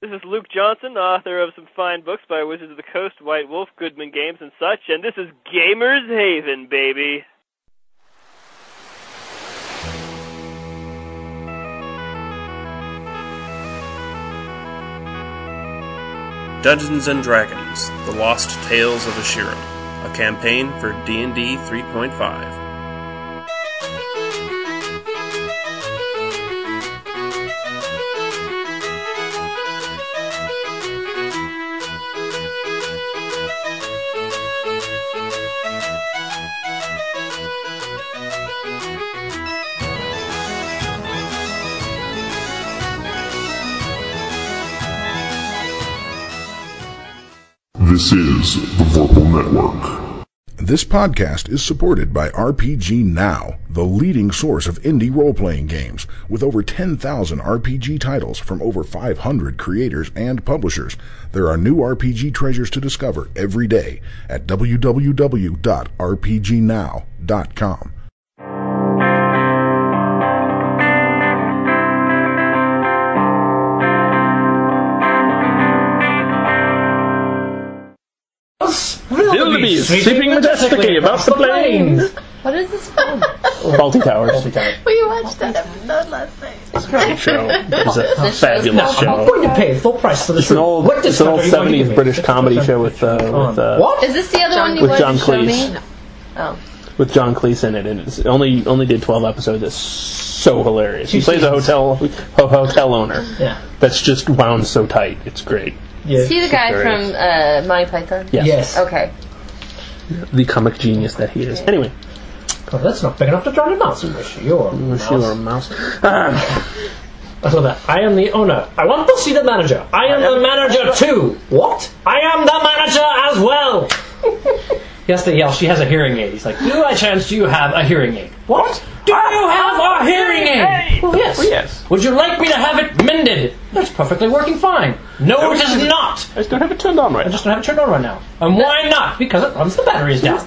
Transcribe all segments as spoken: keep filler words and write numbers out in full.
This is Luke Johnson, author of some fine books by Wizards of the Coast, White Wolf, Goodman Games, and such, and this is Gamers Haven, baby! Dungeons and Dragons: The Lost Tales of Ashiram, a campaign for D and D three point five. This is the Vorpal Network. This podcast is supported by R P G Now, the leading source of indie role-playing games, with over ten thousand R P G titles from over five hundred creators and publishers. There are new R P G treasures to discover every day at w w w dot r p g now dot com. Wildebeest sweeping majestically above the plains. What is this film? Fawlty Towers. We watched that episode last night. It's a great show. It's a fabulous show. I'm going to pay full price for this. It's an old, it's an old seventies British comedy show with uh, with uh, what? Is this the other John, one you with wanted John to show Cleese. me? No. Oh. With John Cleese in it, and it's only only did twelve episodes. It's so hilarious. He plays a hotel a hotel owner. Yeah. That's just wound so tight. It's great. Yeah. Is he the guy Hilarious. from uh, Monty Python? Yes. Yes. Okay. The comic genius that he is. Anyway. Oh, that's not big enough to drown a mouse. Wish you're a mouse. You're a mouse. Ah. I love that. I am the owner. I want to see the manager. I am the manager too. What? I am the manager as well. He has to yell. She has a hearing aid. He's like, do by chance do you have a hearing aid? What? Do you have a hearing aid? Well, yes. Well, yes. Would you like me to have it mended? That's perfectly working fine. No, it is not. I just don't have it turned on right I just don't have it turned on right now. And why not? Because it runs the batteries down.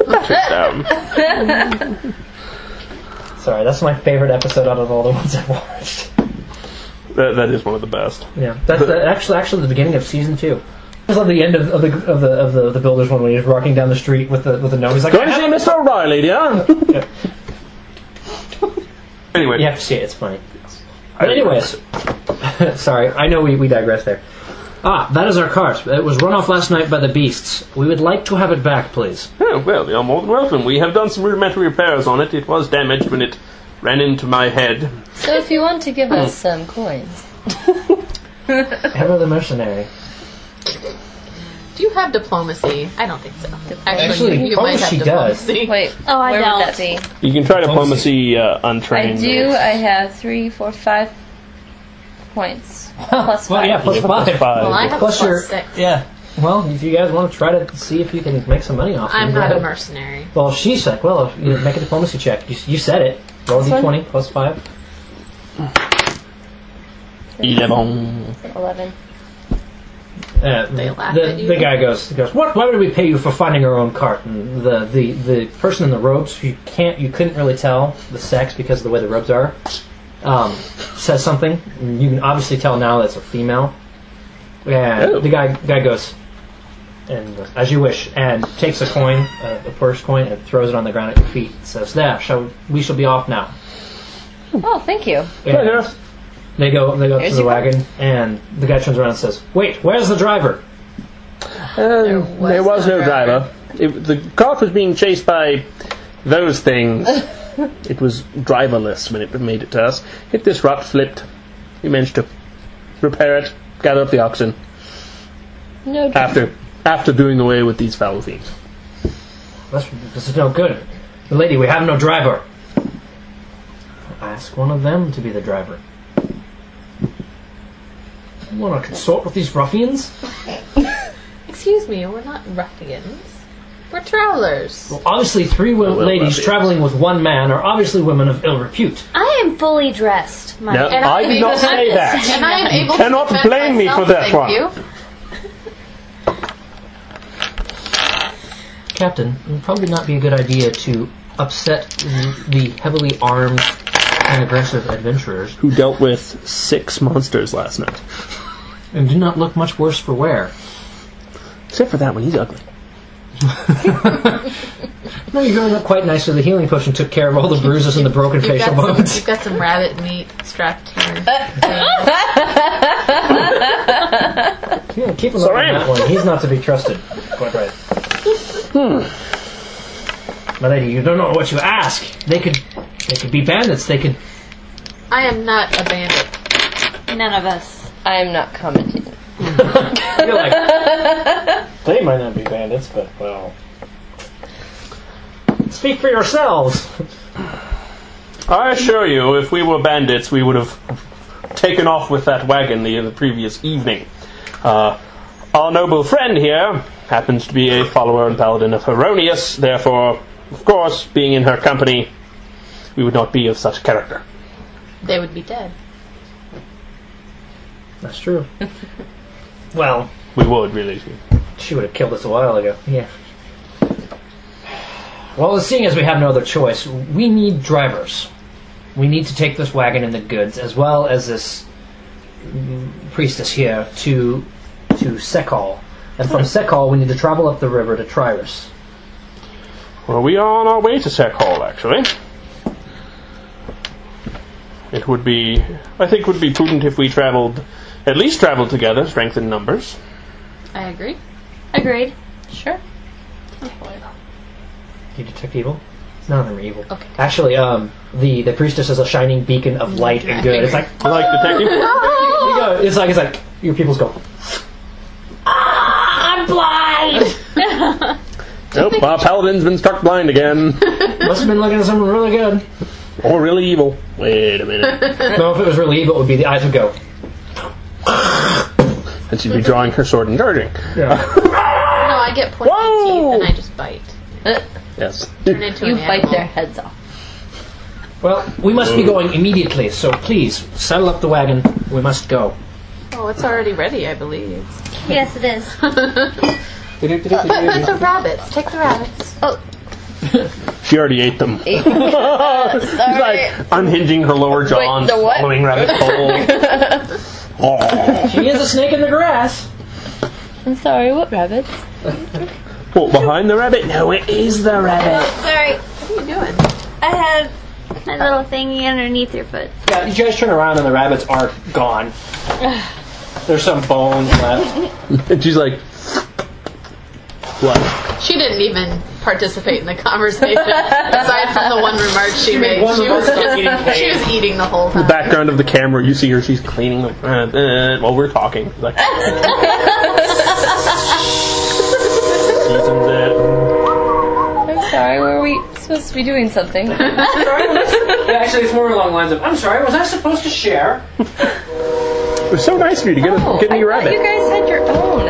now. Sorry, that's my favorite episode out of all the ones I've watched. That, that is one of the best. Yeah, that's the, actually actually the beginning of season two. I just love the end of, of the of the of the, the builders one when he's walking down the street with the with the note. He's like, Going to see Mister O'Reilly, dear. Yeah. Anyway, You have to see it. It's funny. But anyways, sorry, I know we, we digress there. Ah, that is our cart. It was run off last night by the beasts. We would like to have it back, please. oh, well, you're more than welcome. We have done some rudimentary repairs on it. It was damaged when it ran into my head. So if you want to give us some coins. Ever the mercenary. Do you have diplomacy? I don't think so. Actually, you probably might have she diplomacy. Wait, Oh, I where don't. would that be? You can try diplomacy uh, I untrained. do. I have three, four, five points. Plus Well, five. yeah, plus Yeah, five. plus five. Well, I have Plus plus your six. yeah. Well, if you guys want to try to see if you can make some money off, I'm it, go not a ahead. mercenary. Well, she's like, well, if you make a diplomacy check. You, you said it. Roll This d one? twenty plus five. Eleven. Eleven. Uh, They laugh the, at you. the guy goes, he goes, what? Why would we pay you for finding our own cart? And the, the, the person in the robes, you can't, you couldn't really tell the sex because of the way the robes are. Um, says something. And you can obviously tell now that it's a female. And Oh. the guy guy goes, and goes, as you wish, and takes a coin, a, a purse coin, and throws it on the ground at your feet. And says, there, shall we shall be off now. Oh, thank you. And They go, they go Here's to the your wagon, and the guy turns around and says, wait, where's the driver? There was there was no no driver. It, the cart was being chased by those things. It was driverless when it made it to us. Hit this rut, flipped. We managed to repair it, gather up the oxen. No. After after doing away with these foul thieves. This, this is no good. Lady, we have no driver. Ask one of them to be the driver. You want to consort with these ruffians? Excuse me, we're not ruffians. We're travelers. Well, obviously, three wo- well, ladies ruffians. traveling with one man are obviously women of ill repute. I am fully dressed. My No, And I am did not able- say that. And I am able You cannot to defend blame me myself, for that thank one. you. Captain, it would probably not be a good idea to upset the heavily armed and aggressive adventurers. Who dealt with six monsters last night. And do not look much worse for wear. Except for that one, he's ugly. No, you're going up quite nicely. The healing potion took care of all the bruises and the broken You've facial got some, bones. you've got some rabbit meat strapped here. Yeah, keep an eye on that one. He's not to be trusted. Quite right. Hmm. My lady, you don't know what you ask. They could, they could be bandits. They could. I am not a bandit. None of us. I am not commenting. You're like, they might not be bandits, but well. Speak for yourselves. I assure you, if we were bandits, we would have taken off with that wagon the, the previous evening. Uh, our noble friend here happens to be a follower and paladin of Heronius, therefore, of course, being in her company, we would not be of such character. They would be dead. That's true. Well, we would, really. She would have killed us a while ago. Yeah. Well, seeing as we have no other choice, we need drivers. We need to take this wagon and the goods, as well as this mm, priestess here, to to Sekal. And from Sekal, we need to travel up the river to Trirus. Well, we are on our way to Sekal, actually. It would be, I think, would be prudent if we traveled, at least traveled together, strength in numbers. I agree. Agreed. Sure. You detect evil? None of them are evil. Okay. Actually, um, the, the priestess is a shining beacon of light and good. It's like, I like detecting. you go, it's like, it's like, your pupils go, Ah, I'm blind! Nope, our paladin's been struck blind again. must have been looking at something really good. Or really evil. Wait a minute. No, if it was really evil, it would be the eyes would go. And she'd be drawing her sword and charging. Yeah. No, I get pointy Whoa! teeth and I just bite. Yes. Turn into You an bite animal. their heads off. Well, we must be going immediately, so please, saddle up the wagon. We must go. Oh, it's already ready, I believe. Yes, it is. But, but the rabbits. Take the rabbits. Oh, She already ate them. She's like unhinging her lower jaw Wait, and the what? swallowing rabbit whole. Oh. She is a snake in the grass. I'm sorry, what rabbits? What, behind the rabbit? No, it is the rabbit. Sorry, What are you doing? I had my little thingy underneath your foot. Yeah, you guys turn around and the rabbits are gone. There's some bones left. And she's like, what? She didn't even participate in the conversation, aside from the one remark she, She made. made one She was, remark about eating just, she hay. was eating the whole The time. background of the camera, you see her, she's cleaning them uh, uh, while we're talking. Like, seasons it. I'm sorry, were we supposed to be doing something? Yeah, actually, it's more along the lines of, I'm sorry, was I supposed to share? It was so nice of you to get, a, Oh, get me I a thought rabbit. you guys had your own.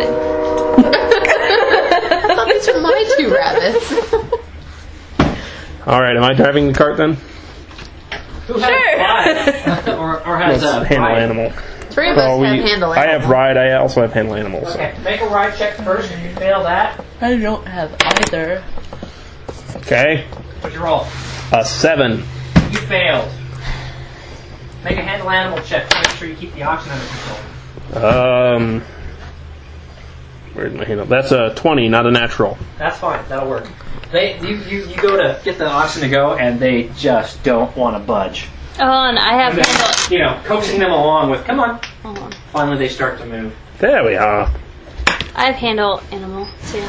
I thought these were my two rabbits. Alright, am I driving the cart then? Who has ride? or, or has Let's uh, handle ride? animal. Three of us Oh, we, have handle I have animal. ride, I also have handle animals. So. Okay, make a ride check first. If you fail that, I don't have either. Okay. what'd you roll? A seven. You failed. Make a handle animal check to make sure you keep the oxen under control. Um, where's my handle? That's a twenty, not a natural. That's fine. That'll work. They, you, you, you go to get the oxen to go, and they just don't want to budge. Oh, and I have And handle. then, you know, coaxing them along with, come on. Hold on. Finally, they start to move. There we are. I have handle animal too.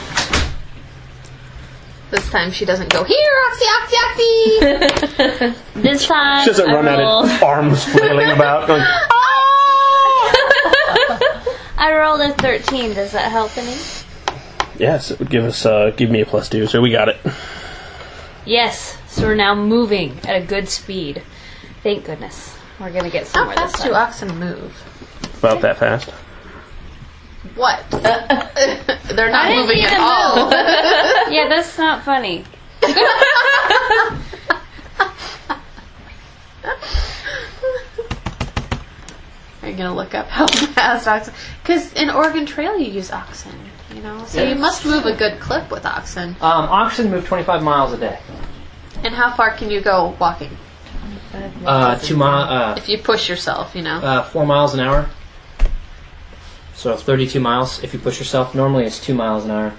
This time she doesn't go, here, oxy, oxy, oxy! This time She doesn't I run roll. at it, arms flailing about. Going, I rolled a thirteen. Does that help any? yes, it would give us, uh, give me a plus two, so we got it. Yes. So we're now moving at a good speed. Thank goodness. We're gonna get How somewhere this fast do time. oxen move? About that fast. What? They're not I didn't moving see at them all. Yeah, that's not funny. Are you going to look up how fast oxen... Because in Oregon Trail you use oxen, you know? So you must move a good clip with oxen. Um, oxen move twenty-five miles a day. And how far can you go walking? Uh, two mi- uh, If you push yourself, you know? uh, four miles an hour. So thirty-two miles if you push yourself. Normally it's two miles an hour.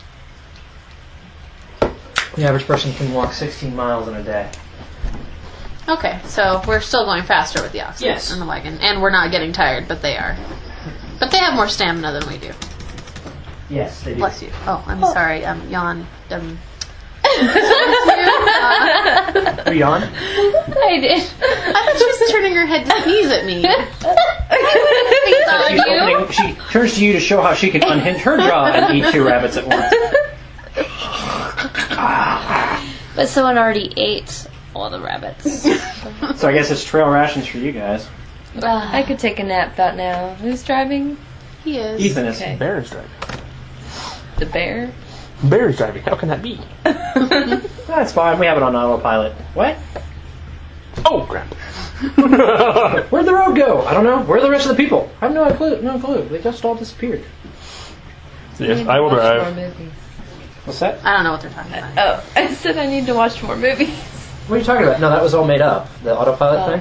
The average person can walk sixteen miles in a day. Okay, so we're still going faster with the oxen Yes. and the wagon, and we're not getting tired, but they are. But they have more stamina than we do. Yes, they do. Bless you. Oh, I'm sorry. Um, yawn. Um, Are you on? I did. I thought she was turning her head to sneeze at me. She's opening, she turns to you to show how she can unhinge her jaw and eat two rabbits at once. But someone already ate all the rabbits. So I guess it's trail rations for you guys. I could take a nap about now. Who's driving? He is. Ethan is. Okay. Bear is driving. The bear? Bear is driving. How can that be? That's fine. We have it on autopilot. What? Oh, crap. Where'd the road go? I don't know. Where are the rest of the people? I have no clue. No clue. They just all disappeared. Yes, I will Watch more drive. movies. What's that? I don't know what they're talking about. Oh, I said I need to watch more movies. What are you talking about? No, that was all made up. The autopilot Oh. thing?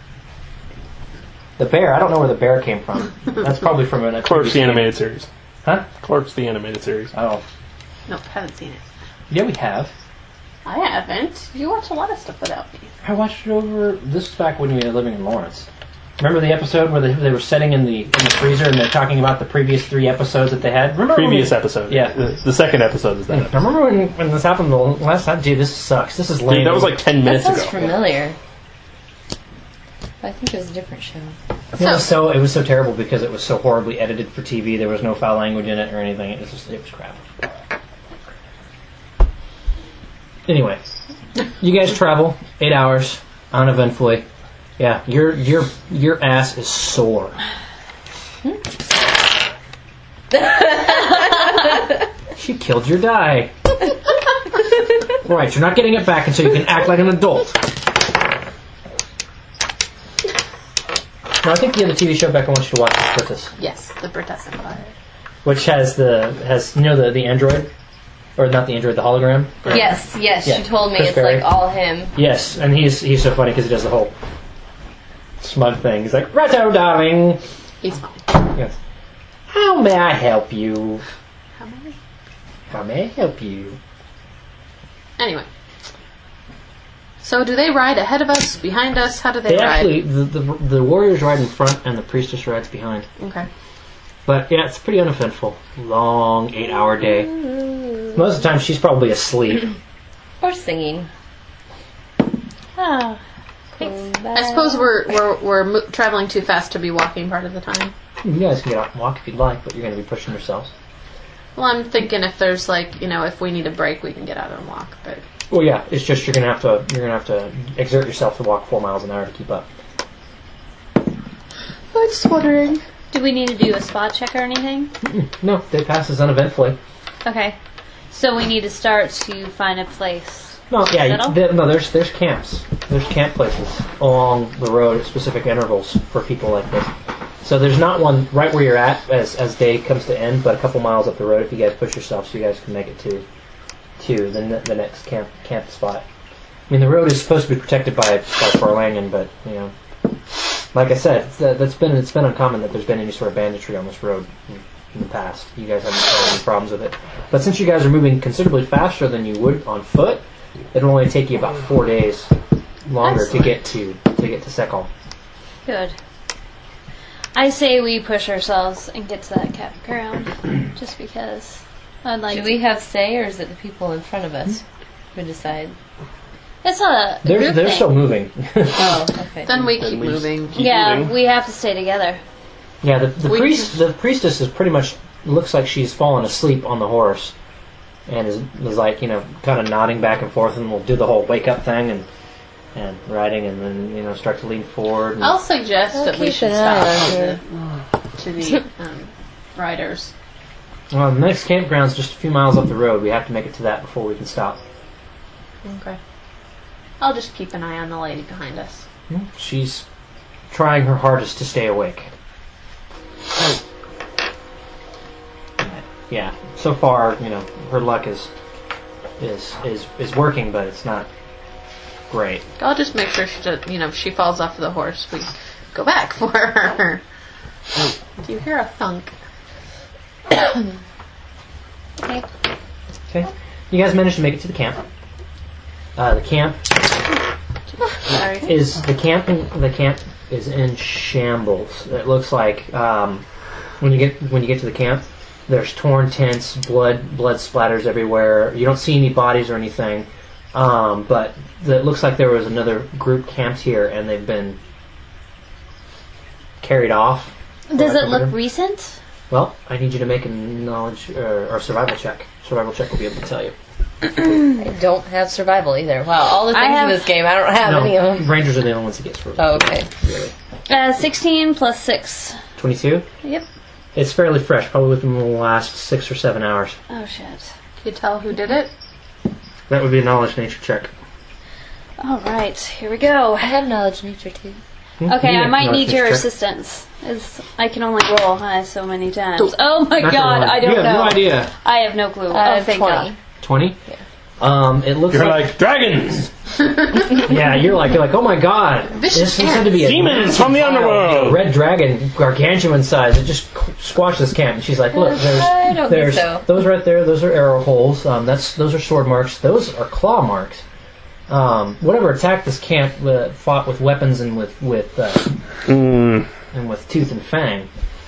The bear. I don't know where the bear came from. That's probably from an Clerks, the animated series. Huh? Clerks, the animated series. Oh. Nope, haven't seen it. Yeah, we have. I haven't. You watch a lot of stuff without me. I watched it over. This was back when we were living in Lawrence. Remember the episode where they, they were sitting in the in the freezer and they're talking about the previous three episodes that they had? Remember Previous when, episode. Yeah. The, the second episode is that I episode. remember when, when this happened the last time? Dude, this sucks. This is lame. Dude, that was like ten That minutes sounds ago. familiar. I think it was a different show. It was so it was so terrible because it was so horribly edited for T V. There was no foul language in it or anything. It was just, it was crap. Anyway, you guys travel eight hours uneventfully. Yeah, your your your ass is sore. She killed your die. Right, you're not getting it back until you can act like an adult. Now, I think the other T V show Becca wants you to watch is Britus, Yes, the Britus Empire. which has the has you know the the android, or not the android, the hologram. Yes, yes, Yeah. she told me Chris it's Berry. like all him. Yes, and he's he's so funny because he does the whole smug thing. He's like, "Righto, darling." He's fine. Yes. How may I help you? How many? How may I help you? Anyway. So do they ride ahead of us, behind us? How do they, They ride? actually the, the the warriors ride in front and the priestess rides behind. Okay. But yeah, it's pretty uneventful. Long eight hour day. Most of the time she's probably asleep. Or singing. Oh. I suppose we're we're we're mo- traveling too fast to be walking part of the time. You guys can get out and walk if you'd like, but you're going to be pushing yourselves. Well, I'm thinking if there's like you know if we need a break, we can get out and walk. But Well, yeah, it's just you're going to have to you're going to have to exert yourself to walk four miles an hour to keep up. I'm just wondering. Do we need to do a spot check or anything? No, day passes uneventfully. Okay. So we need to start to find a place. No, yeah, you, Settle? there, no. There's there's camps. There's camp places along the road at specific intervals for people like this. So there's not one right where you're at as as day comes to end, but a couple miles up the road if you guys push yourself, so you guys can make it to to the ne- the next camp camp spot. I mean, the road is supposed to be protected by by Farlangen, but you know, like I said, it's, uh, that's been it's been uncommon that there's been any sort of banditry on this road in, in the past. You guys haven't had any problems with it, but since you guys are moving considerably faster than you would on foot, it'll only take you about four days longer Excellent. to get to to get to Sekol. Good. I say we push ourselves and get to that campground, just because I'd like Do to. we have say, or is it the people in front of us who decide? It's not a They're group they're thing. still moving. Oh, okay. Then we keep we just moving. keep Yeah, moving. we have to stay together. Yeah, the, the We priest, the priestess is pretty much looks like she's fallen asleep on the horse, and is, is like you know kind of nodding back and forth, and will do the whole wake up thing and and riding, and then you know start to lean forward. And, I'll suggest I'll that we keep should an eye stop on to her. the, to the um, riders. well, the next campground's just a few miles up the road. We have to make it to that before we can stop. Okay. I'll just keep an eye on the lady behind us. She's trying her hardest to stay awake. Yeah, so far you know her luck is is is is working, but it's not great. I'll just make sure she does, you know, if she falls off the horse, we go back for her. Do you hear a thunk? Okay. Okay. You guys managed to make it to the camp. Uh, the camp Sorry. is the camp. In, the camp is in shambles. It looks like um, when you get when you get to the camp, there's torn tents, blood blood splatters everywhere. You don't see any bodies or anything, um, but the, it looks like there was another group camped here, and they've been carried off. Does it look Them. recent? Well, I need you to make a knowledge uh, or survival check. Survival check will be able to tell you. I don't have survival either. Wow, all the I things have- in this game, I don't have no, any of them. Rangers are the only ones that get for Oh, okay. really. Uh, sixteen plus six. twenty-two? Yep. It's fairly fresh, probably within the last six or seven hours. Oh shit. Can you tell who did it? That would be a knowledge nature check. All right, here we go. I have knowledge nature too. Hmm? Okay, You I make might knowledge need nature your check. assistance. As I can only roll high so many times. Oh my Not god, gonna lie. I don't you have know. no idea. I have no clue. Uh, oh, thank twenty. god. twenty? Um, it looks You're like, like, dragons! yeah, you're like you're like, oh my god, Vicious this is said to be a Demons from the wild, underworld! red dragon, gargantuan size. It just squashed this camp. And she's like, look, there's I don't think there's so. those right there. Those are arrow holes. Um, that's those are sword marks. Those are claw marks. Um, whatever attacked this camp uh, fought with weapons and with with uh, Mm. and with tooth and fang.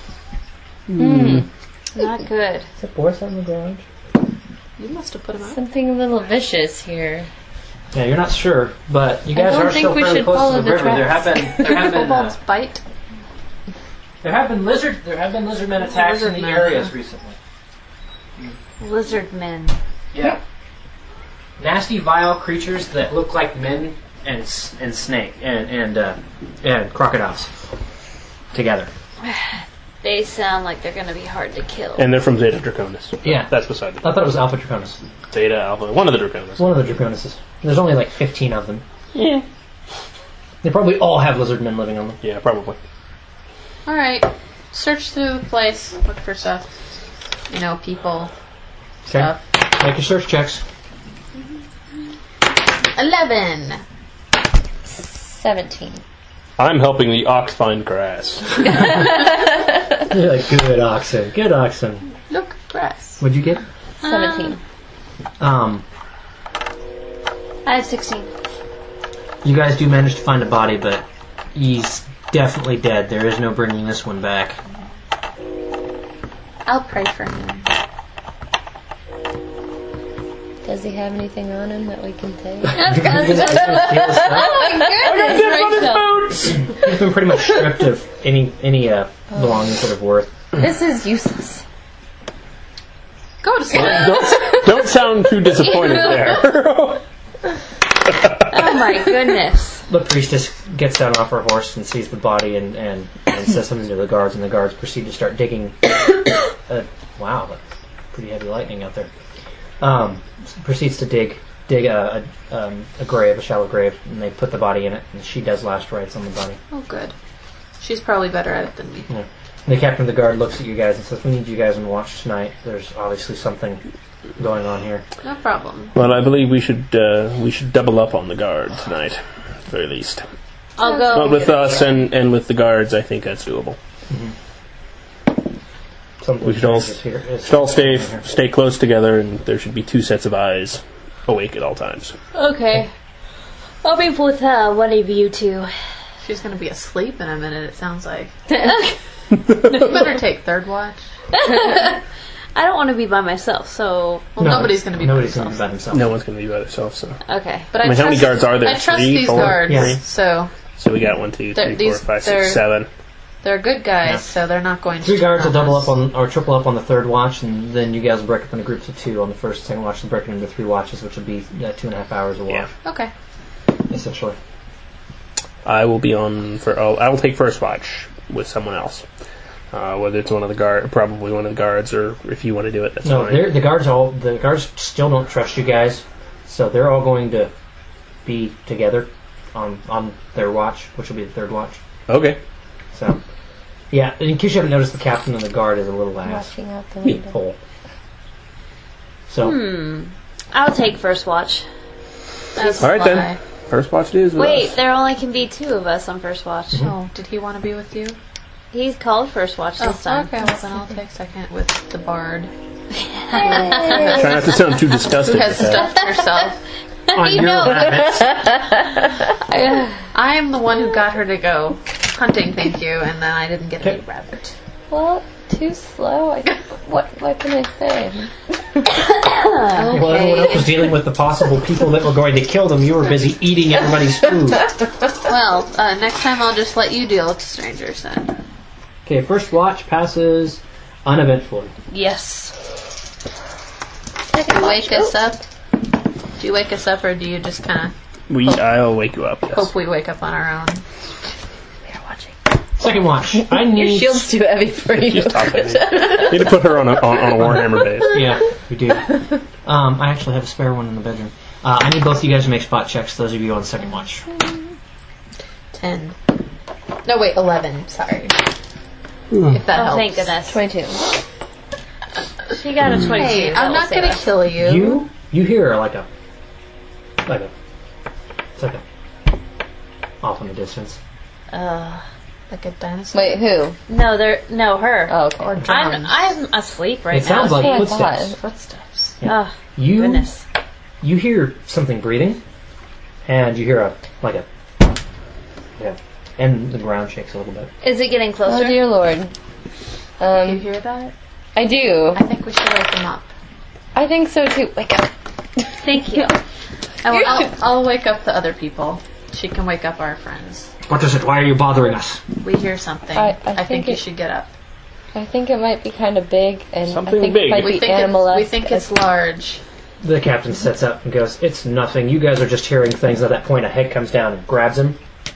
Not good. Is that Boris on the ground? You must have put him out. Something a little vicious here. Yeah, you're not sure, but you I guys don't are think still we fairly should close follow to the, the river. There have tracks. been there have been Kobolds uh, bite. there have been lizard there have been lizard men attacks Lizard in the men. areas recently. Lizard men. Yeah. Nasty, vile creatures that look like men and s- and snake and and uh, and crocodiles together. They sound like they're gonna be hard to kill. And they're from Zeta Draconis. Yeah. That's beside I the thought it was Alpha Draconis. Zeta Alpha. One of the Draconis. One of the Draconises. There's only like fifteen of them. Yeah. They probably all have lizard men living on them. Yeah, probably. Alright. Search through the place. Look for stuff. You know, people. Okay. Stuff. Make your search checks. Eleven. Seventeen. I'm helping the ox find grass. You're like, good oxen, good oxen. Look, grass. What'd you get? Seventeen. Um, I have sixteen. you guys do manage to find a body, but he's definitely dead. There is no bringing this one back. I'll pray for him. Does he have anything on him that we can take? He's been pretty much stripped of any any uh, belongings that are worth. This is useless. Go to sleep. don't, don't sound too disappointed there. Oh my goodness. The priestess gets down off her horse and sees the body and, and, and says something to the guards, and the guards proceed to start digging. Uh, wow, that's pretty heavy lightning out there. Um, proceeds to dig dig a, a, um, a grave, a shallow grave, and they put the body in it, and she does last rites on the body. Oh, good. She's probably better at it than me. Yeah. And the captain of the guard looks at you guys and says, we need you guys on watch tonight. There's obviously something going on here. No problem. Well, I believe we should uh, we should double up on the guard tonight, at the very least. I'll go. But with us and, and with the guards, I think that's doable. Something We should all, is here- is- should all stay stay close together, and there should be two sets of eyes awake at all times. Okay. I'll be with uh, one of you two. She's going to be asleep in a minute, it sounds like. You better take third watch. I don't want to be by myself, so Well, No, nobody's going to be by Nobody's going to be themselves. by himself. No one's going to be by themselves, so. okay. But I I, mean, how many trust- guards are there? I trust Three, these four? guards, Yeah. so So we got one, two, They're- three, these- four, five, they're- six, seven. they're good guys, Yeah. so they're not going to. Three guards will turn double us. up on, or triple up on the third watch, and then you guys will break up into groups of two on the first and second watch, and break it into three watches, which will be uh, two and a half hours a watch, Yeah. Okay. essentially. I will be on for. Oh, I will take first watch with someone else. Uh, whether it's one of the guard, probably one of the guards, or if you want to do it, that's No, fine. they're- the guards all the guards still don't trust you guys, so they're all going to be together on on their watch, which will be the third watch. Okay. So, yeah. In case you haven't noticed, the captain of the guard is a little ass. Watching out the window. Hole. So, Hmm. I'll take first watch. That's All right then. Why? First watch it is. With Wait, us. there only can be two of us on first watch. Oh, did he want to be with you? He's called first watch Oh, this time. okay, well then I'll take second with the bard. Try not to sound too disgusted. Who has with that. stuffed herself. On your rabbits. I am the one who got her to go hunting, thank you, and then I didn't get any rabbit. Well, too slow. I, what what can I say? Well, everyone else was dealing with the possible people that were going to kill them. You were busy eating everybody's food. Well, uh, next time I'll just let you deal with strangers then. Okay, first watch passes uneventfully. Yes. Do you wake us up? Do you wake us up, or do you just kind of We, I'll wake you up. Yes. hope we wake up on our own? Second watch. I Your need. shield's too heavy for you. She's tough, baby. Need to put her on a on, on a Warhammer base. Yeah, we do. Um, I actually have a spare one in the bedroom. Uh, I need both of you guys to make spot checks. Those of you on second watch. Ten. No, wait, eleven. Sorry. If that Oh, helps. thank goodness. Twenty-two. She got a twenty-two. Hey, that I'm will not save gonna us. kill you. You you hear like a like a it's like a off in the distance. Uh, Like a dinosaur. Wait, who? no, they're no her. Oh, okay. Or I'm drums. I'm asleep right It sounds now. like what I footsteps. thought. Footsteps. Yeah. Oh, You goodness. you hear something breathing, and you hear a like a yeah, and the ground shakes a little bit. Is it getting Oh closer? dear Lord. You Um, hear that? I do. I think we should wake them up. I think so too. Wake up. Thank you. I will, I'll, I'll wake up the other people. She can wake up our friends. What is it? Why are you bothering us? We hear something. I- I I, think, think you it- should get up. I think it might be kind of big, and Something I think big. it might We be think, it's, animal. we think it's large. The captain sets up and goes, "It's nothing. You guys are just hearing things." At that point, a head comes down and grabs him.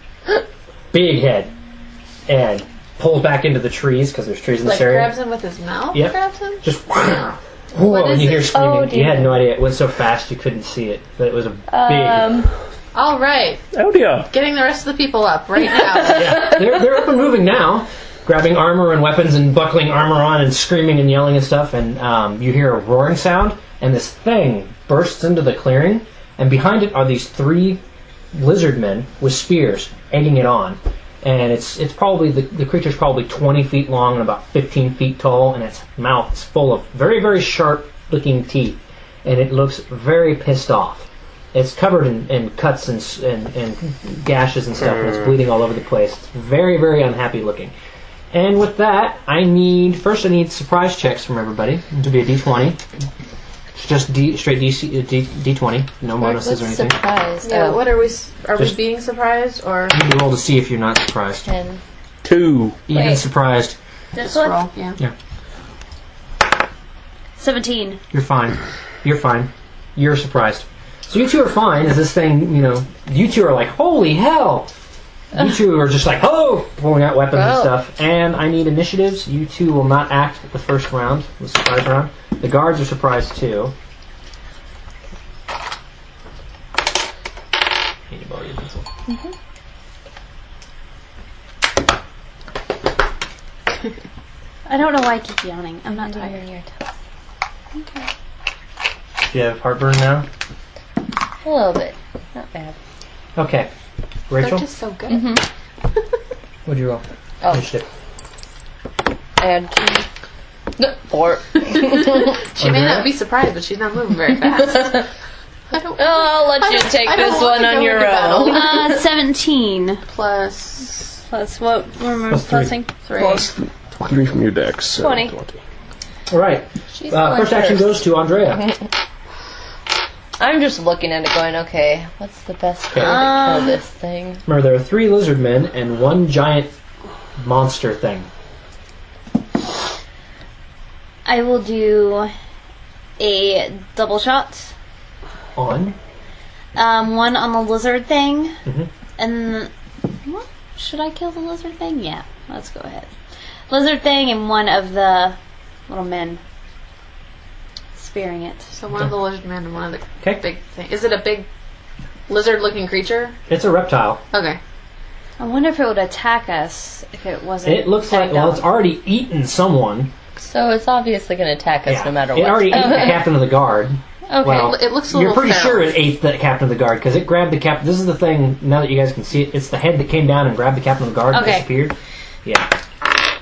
Big head, and pulls back into the trees because there's trees in Like this area. grabs him with his mouth. Yep. Grabs him. Just whoa, and is you hear it? screaming. Oh, you dear. had no idea. It went so fast you couldn't see it, but it was a big. Um, All right, Oh dear. getting the rest of the people up right now. Yeah, they're they're up and moving now, grabbing armor and weapons and buckling armor on and screaming and yelling and stuff. And um, you hear a roaring sound, and this thing bursts into the clearing, and behind it are these three lizard men with spears egging it on. And it's it's probably the the creature's probably twenty feet long and about fifteen feet tall, and its mouth is full of very very sharp looking teeth, and it looks very pissed off. It's covered in, in cuts and, s- and and gashes and stuff, and it's bleeding all over the place. It's very very unhappy looking. And with that, I need first I need surprise checks from everybody to be a D twenty. It's just D straight D C, uh, D, D20, no bonuses what's or anything. surprised? Yeah. Oh, What are we? s- Are Just- we being surprised or You can roll to see if you're not surprised. ten. Two. Even Wait. surprised, This just one? roll? Yeah. Seventeen. you're fine. You're fine. You're surprised. So you two are fine. As this thing, you know, you two are like, holy hell! You two are just like, oh, pulling out weapons and Oh. stuff. And I need initiatives. You two will not act the first round, the surprise round. The guards are surprised too. Need to borrow your pencil. I don't know why I keep yawning. I'm not tired. Do you have heartburn now? A little bit. Not bad. Okay. They're Rachel, just so good. what'd you roll? Oh. Initiative. I had two. No, four. She may Andrea? not be surprised, but she's not moving very fast. I don't. Oh, I'll let I you don't- take I don't this want one to on go your into battle. own. Uh, seventeen. Plus Plus what? What am I Plus three. plussing? three. Three from your dex. So Twenty. All right. She's Uh, going first action goes to Andrea. I'm just looking at it going, okay, what's the best way to Um, kill this thing? Remember, there are three lizard men and one giant monster thing. I will do a double shot. On. Um, one on the lizard thing, Mhm. and what? Should I kill the lizard thing? Yeah, let's go ahead. Lizard thing and one of the little men spearing it. So one of the lizard men and one of the Okay. big thing. Is it a big lizard-looking creature? It's a reptile. Okay. I wonder if it would attack us if it wasn't. It looks like, tagged well, on. it's already eaten someone. So it's obviously going to attack us Yeah. no matter It what. already ate the captain of the guard. Okay. Well, It looks a you're little pretty feral. sure it ate the captain of the guard because it grabbed the captain. This is the thing. Now that you guys can see it, it's the head that came down and grabbed the captain of the guard and Okay. disappeared. Yeah.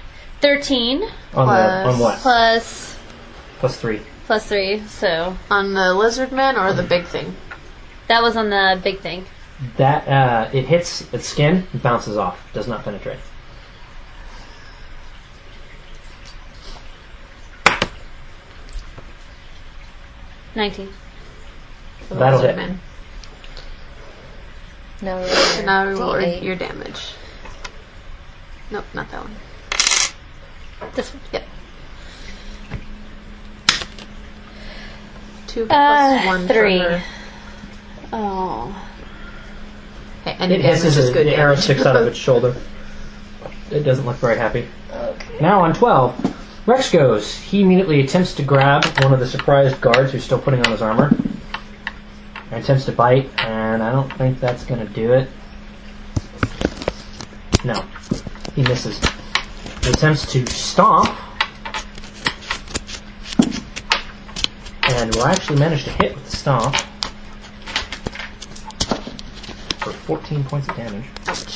thirteen On, the, on what? plus Plus three. plus three, so On the lizard man or the big thing? that was on the big thing. That, uh, it hits its skin, and bounces off. Does not penetrate. nineteen. The That'll lizard hit. man. Now roll So your now we roll D eight. your damage. Nope, not that one. This one. Yep. Two Uh, plus one three. for her. Oh. Okay, any It damage hisses, is a, good the arrow damage. sticks out of its shoulder. It doesn't look very happy. Now on twelve, Rex goes. He immediately attempts to grab one of the surprised guards who's still putting on his armor. And attempts to bite, and I don't think that's going to do it. No. He misses. He attempts to stomp. And will actually manage to hit with the stomp. For fourteen points of damage.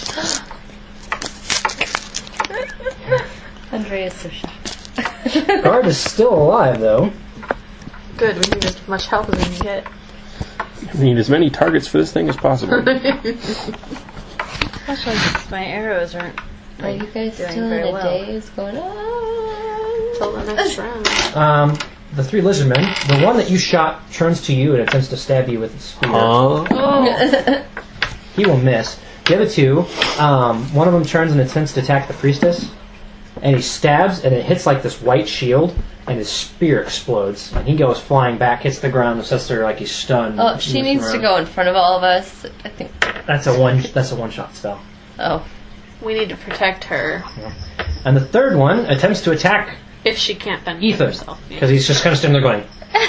Andrea's so shocked. Guard is still alive, though. Good, we need as much help as we can get. We need as many targets for this thing as possible. Especially since my arrows aren't. Are you guys Doing still in very a well. daze going on? Till the next round. Um, the three lizardmen, the one that you shot turns to you and attempts to stab you with his spear. Uh, He will miss. The other two, um, one of them turns and attempts to attack the priestess, and he stabs, and it hits like this white shield, and his spear explodes, and he goes flying back, hits the ground, and sits there like he's stunned. Oh, she moving needs to around. go in front of all of us. I think. That's a one. That's a one-shot spell. Oh. We need to protect her And the third one attempts to attack if she can't fend Ethan, herself. Yeah. because he's just kind of standing there going,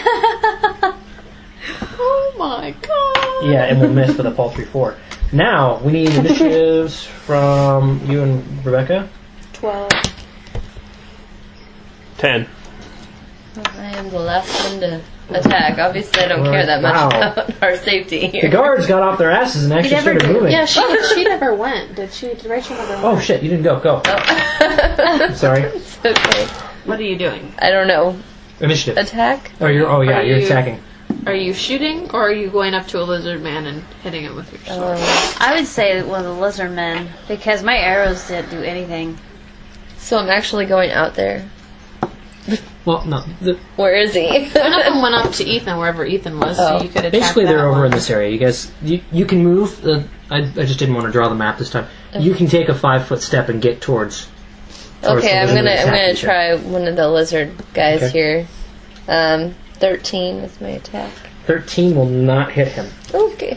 Oh my god. yeah, and will miss with a paltry four. Now, we need initiatives from you and Rebecca. Twelve. ten. I am the last one to attack. Obviously, I don't Right. care that much Wow. about our safety The here. guards got off their asses and actually never started did. moving. Yeah, she she never went. Did she? Did Rachel never went? Oh shit, you didn't go. Go. I'm sorry. It's okay. What are you doing? I don't know. Initiative. Attack? Oh, you're. Oh yeah, Are you're you- attacking. Are you shooting, or are you going up to a lizard man and hitting it with your sword? Um, I would say one of the lizard men because my arrows didn't do anything. so I'm actually going out there. Well, no. The, Where is he? One of them went up to Ethan, wherever Ethan was, Oh. so you could attack basically, that they're over one. in this area. You guys, you you can move. Uh, I I just didn't want to draw the map this time. You can take a five foot step and get towards. towards Okay, the I'm lizard gonna I'm attacking gonna you. try one of the lizard guys Okay. here. Um, thirteen is my attack. Thirteen will not hit him. Okay.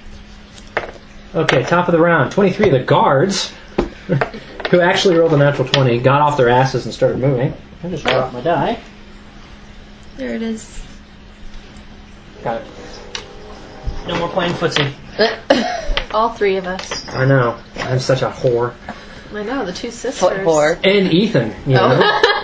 Okay, top of the round. Twenty-three. The guards, who actually rolled a natural twenty, got off their asses and started moving. I just dropped my die. There it is. Got it. No more playing footsie. All three of us. I know. I'm such a whore. I know, the two sisters. Foot whore. And Ethan, you know.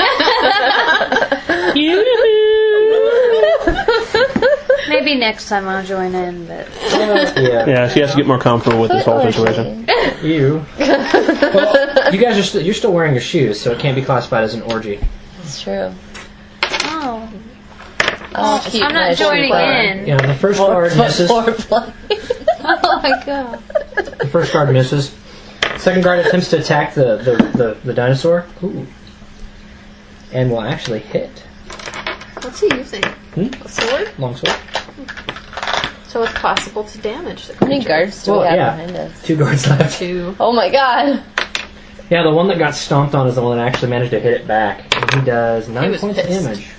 Maybe next time I'll join in, but yeah. Yeah, she has to get more comfortable with this whole situation. You. Well, you guys are still, you're still wearing your shoes, so it can't be classified as an orgy. It's true. oh, I'll keep I'm my not joining shoe bar. in. Yeah, the first guard misses. Four plus. Oh my god! The first guard misses. Second guard attempts to attack the, the, the, the dinosaur. Ooh. And will actually hit. What's he using? Hmm? A sword? Longsword. So it's possible to damage the How many creature. guards do Well, we have yeah. behind us? Two guards left. Two. Oh my god. Yeah, the one that got stomped on is the one that actually managed to hit it back. And he does nine was points of pissed. damage.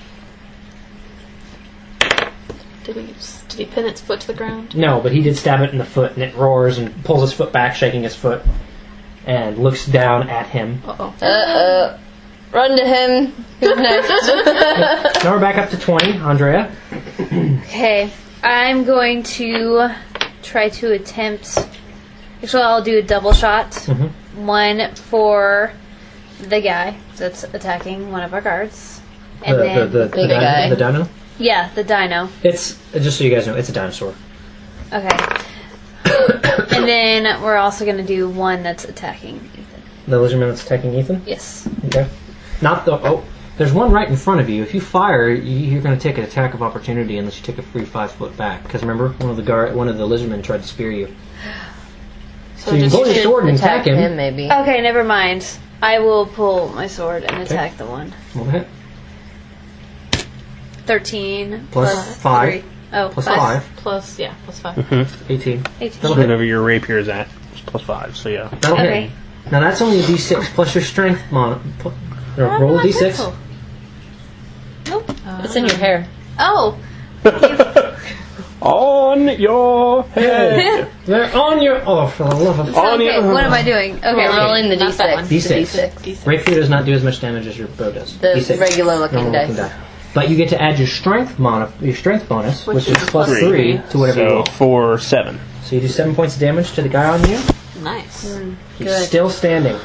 Did he, did he pin its foot to the ground? No, but he did stab it in the foot, and it roars and pulls his foot back, shaking his foot, and looks down at him. Uh-oh. Uh uh. Run to him. Who's next? Now we're back up to twenty. Andrea. Okay, I'm going to try to attempt. Actually, I'll do a double shot. Mhm. One for the guy that's attacking one of our guards, and the, then the, the, the, Big dino, guy. the dino. yeah, the dino. It's just so you guys know, it's a dinosaur. Okay, and then we're also going to do one that's attacking Ethan. The lizard man that's attacking Ethan? Yes. Okay. Not the... Oh, there's one right in front of you. If you fire, you- you're going to take an attack of opportunity unless you take a free five foot back. Because remember, one of the guard, one of the lizardmen tried to spear you. So, you can just pull your should sword and attack him. maybe. Okay, never mind. I will pull my sword and attack the one. Roll the hit. Thirteen Plus plus five. three. Oh, Plus five. five. Plus, yeah, plus five. eighteen. Eighteen. That'll hit. Whatever your rapier is at, it's plus five. So yeah. That'll Okay. hit. Now that's only a d six plus your strength mon. Pu- or Oh, roll no, a d six. pencil. Nope. It's in your hair. Oh. On your head. They're on your... Oh, for the love of... On Okay, your what am I doing? Okay. We're rolling the Not that d one. six. D six. D six. Rapier does not do as much damage as your bow does. The D six. regular looking Normal dice. looking die. But you get to add your strength mon- your strength bonus, which, Which is is plus plus three, three. to whatever you So roll. for seven. So you do seven points of damage to the guy on you. Nice. He's Good. still standing.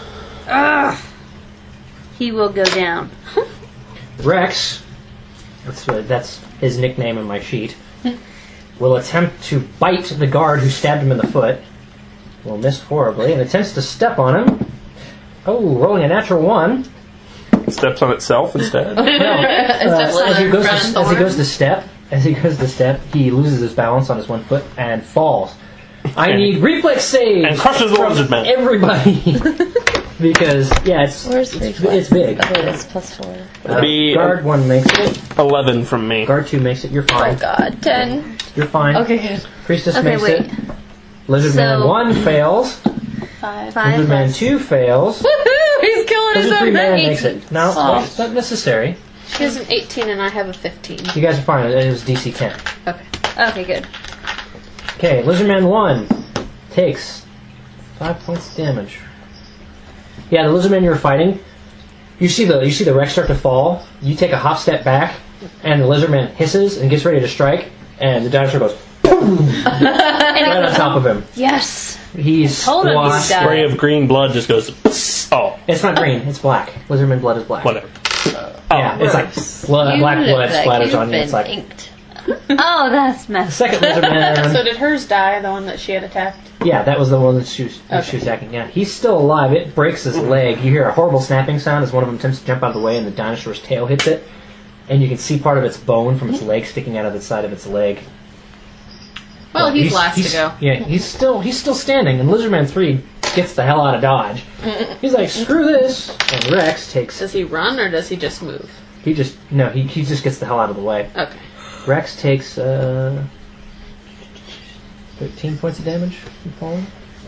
He will go down. Rex, that's, uh, that's his nickname in my sheet, will attempt to bite the guard who stabbed him in the foot. Will miss horribly and attempts to step on him. Oh, rolling a natural one. It steps on itself instead. Uh, as, he goes to, Crown as he goes thorn. to step, as he goes to step, he loses his balance on his one foot and falls. I And- need reflex save and crushes the from lizard man. everybody because yeah, it's Where's it's, reflex? it's big. Oh, it is plus four. Uh, be guard one makes it. eleven from me. Guard two makes it. You're Oh fine. god, ten. You're fine. Okay, good. Priestess Okay, makes wait. it. Lizard So- man one fails. Five. Five Lizard man plus- two fails. Woohoo! He's killing his Lizard three own man mate. makes it. No, Oh. that's not necessary. She has an eighteen and I have a fifteen. You guys are fine. It is D C ten. Okay. Okay, good. Okay, Lizard man one takes five points of damage. Yeah, the lizard man you were fighting, you see the you see the Rex start to fall. You take a hop step back, and the lizard man hisses and gets ready to strike, and the dinosaur goes right on top of him. Yes. He's told him he's squashed. died. Spray of green blood just goes. Oh, It's not green. It's black. Lizardman blood is black. whatever. Yeah, it's like blood, You black look blood like splatters you've on you. It's been like inked. Oh, that's messed. second lizardman. So did hers die, the one that she had attacked? Yeah, that was the one that she was, that she was attacking. Yeah, he's still alive. It breaks his leg. You hear a horrible snapping sound as one of them attempts to jump out of the way, and the dinosaur's tail hits it, and you can see part of its bone from its leg sticking out of the side of its leg. Well, But he's, last he's- to go. Yeah, he's still he's still standing, and Lizardman three gets the hell out of Dodge. He's like, screw this, and Rex takes. Does he run or does he just move? He just no, he he just gets the hell out of the way. Okay. Rex takes uh, thirteen points of damage from falling.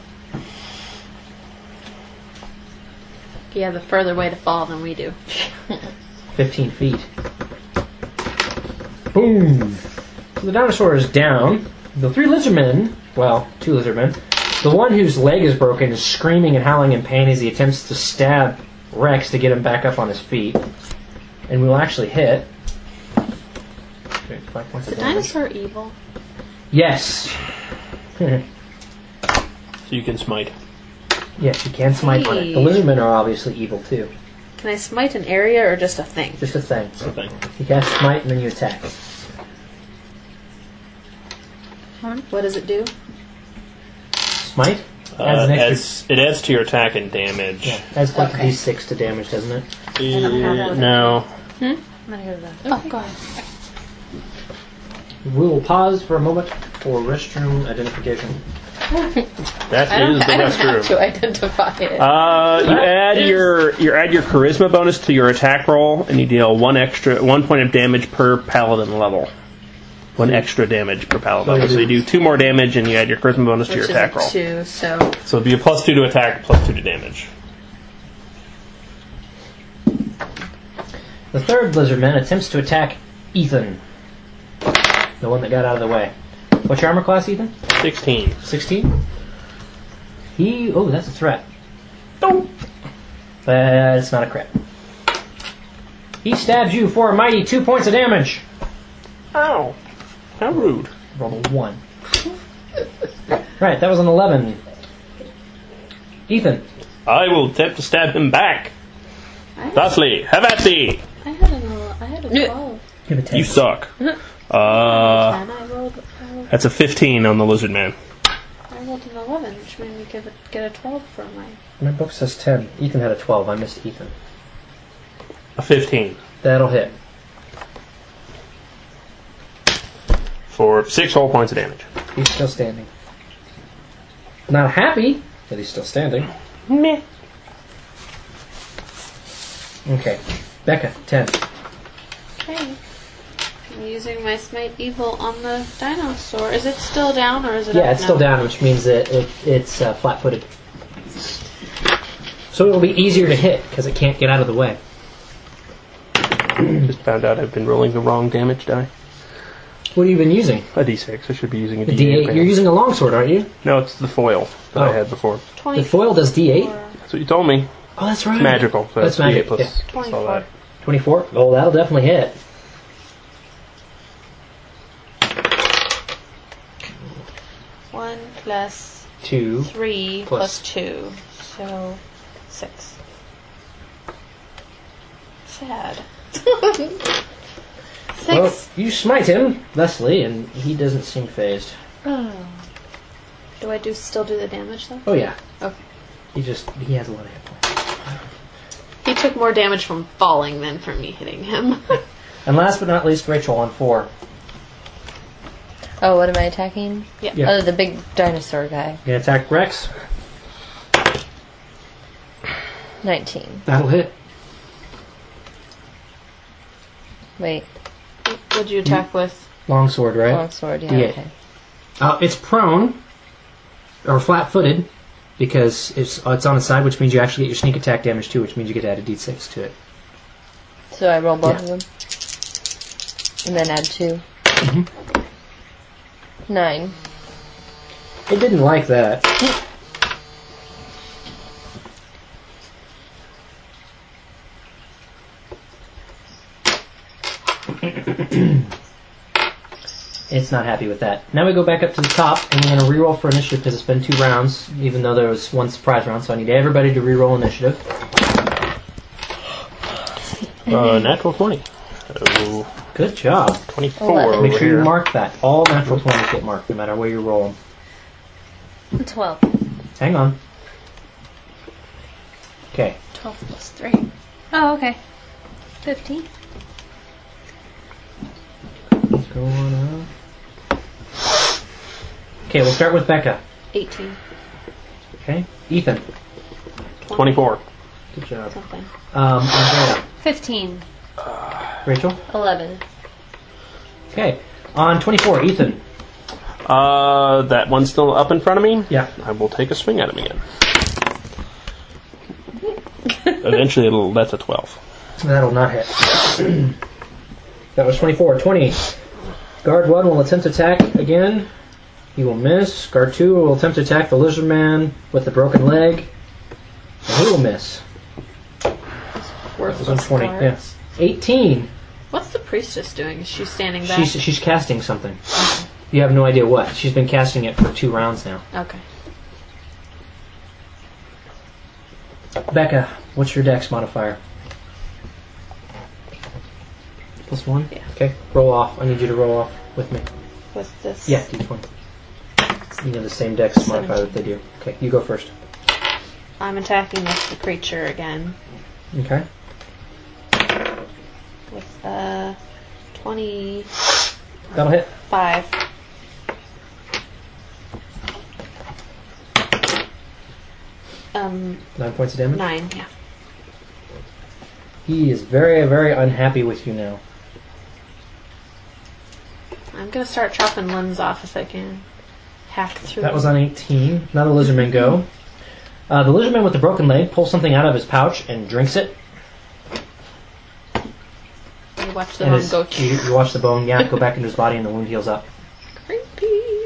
He has a further way to fall than we do. fifteen feet. Boom! So the dinosaur is down. The three lizardmen, well, two lizardmen, the one whose leg is broken is screaming and howling in pain as he attempts to stab Rex to get him back up on his feet. And we will actually hit. Okay, five points Is of the damage. dinosaur evil? Yes! So you can smite. Yes, you can smite on it. The Hey. lizardmen are obviously evil too. Can I smite an area or just a thing? Just a thing. Something. You cast smite and then you attack. What does it do? Smite? Uh, Adds an extra- adds, it adds to your attack and damage. Yeah, adds like Okay. d six to damage, doesn't it? Uh, no. I'm gonna go to that. Oh, God. We will pause for a moment for restroom identification. That I don't, is the I don't have restroom. to identify it. Uh, you add your you add your charisma bonus to your attack roll, and you deal one extra one point of damage per paladin level. One extra damage per paladin level. So you do two more damage, and you add your charisma bonus to which your attack is roll. a two, so So it'd be a plus two to attack, plus two to damage. The third lizardman attempts to attack Ethan, the one that got out of the way. What's your armor class, Ethan? Sixteen. sixteen? He... Oh, that's a threat. But it's not a crit. He stabs you for a mighty two points of damage. Ow! How rude. Roll a one. Right, that was an eleven. Ethan. I will attempt to stab him back. Thusly, have at thee. I had an el- I had a twelve. Give a ten. You suck. Uh, And I rolled, I rolled that's a fifteen on the lizard man. I rolled rolled an eleven, which made me give it, get a twelve for my... My book says ten. Ethan had a twelve. I missed Ethan. A fifteen. That'll hit. For six whole points of damage. He's still standing. Not happy, but he's still standing. Meh. Okay. Becca, ten. Okay. I'm using my Smite Evil on the dinosaur. Is it still down or is it Yeah, up it's still now? down, which means that it, it's uh, flat-footed. So it'll be easier to hit, because it can't get out of the way. Just found out I've been rolling the wrong damage die. What have you been using? A d six. I should be using a The d eight. D eight. You're using a longsword, aren't you? No, it's the foil that I Oh. had before. The foil does D eight? That's what you told me. Oh, that's right. It's magical. So That's it's d eight magic, plus, yeah. plus all that. twenty-four? Oh, that'll definitely hit. One plus Two. three Plus- plus two. So, six. Sad. Six. Well, you smite him, Leslie, and he doesn't seem phased. Oh. Do I do still do the damage though? Oh, yeah. Okay. He just, he has a lot of hit points. He took more damage from falling than from me hitting him. And last but not least, Rachel on four. Oh, what am I attacking? Yeah. Yeah. Oh, the big dinosaur guy. You gonna attack Rex? nineteen. That'll hit. Wait. What'd you attack with? Longsword, right? Longsword, yeah, D eight. okay. Uh, it's prone, or flat-footed, because it's uh, it's on its side, which means you actually get your sneak attack damage too, which means you get to add a d six to it. So I roll both Yeah. of them? And then add two? Mm-hmm. Nine. It didn't like that. It's not happy with that. Now we go back up to the top, and we're going to reroll for initiative because it's been two rounds, even though there was one surprise round, so I need everybody to reroll initiative. Uh, natural twenty. Oh, Good job. twenty-four Eleven. over Make sure here. you mark that. All natural twenties get marked, no matter where you roll them. Twelve. Hang on. Okay. Twelve plus three. Oh, okay. Fifteen. What's going on? Okay, we'll start with Becca. eighteen. Okay. Ethan. twenty-four. Good job. Something. Um, Andrea. Fifteen. Rachel. Eleven. Okay. On twenty-four, Ethan. Uh, that one's still up in front of me? Yeah. I will take a swing at him again. Eventually, it'll, that's a twelve. That'll not hit. That was twenty-four. twenty. Guard one will attempt attack again. He will miss. Guard two will attempt to attack the lizard man with the broken leg. And he will miss. That was on twenty. Yeah. eighteen. What's the priestess doing? Is she standing back? She's, she's casting something. You have no idea what. She's been casting it for two rounds now. Okay. Becca, what's your dex modifier? Plus one? Yeah. Okay, roll off. I need you to roll off with me. With this. Yeah, d twenty. You know the same dex modifier that they do. Okay, you go first. I'm attacking with the creature again. Okay. With uh, twenty-five. That'll hit. Um, Nine points of damage. nine, yeah. He is very, very unhappy with you now. I'm gonna start chopping limbs off if I can. Hack through. That was on eighteen. Now the lizardman go. Uh, the lizardman with the broken leg pulls something out of his pouch and drinks it. You watch the And bone his- go. you, you watch the bone, yeah, go back into his body and the wound heals up. Creepy.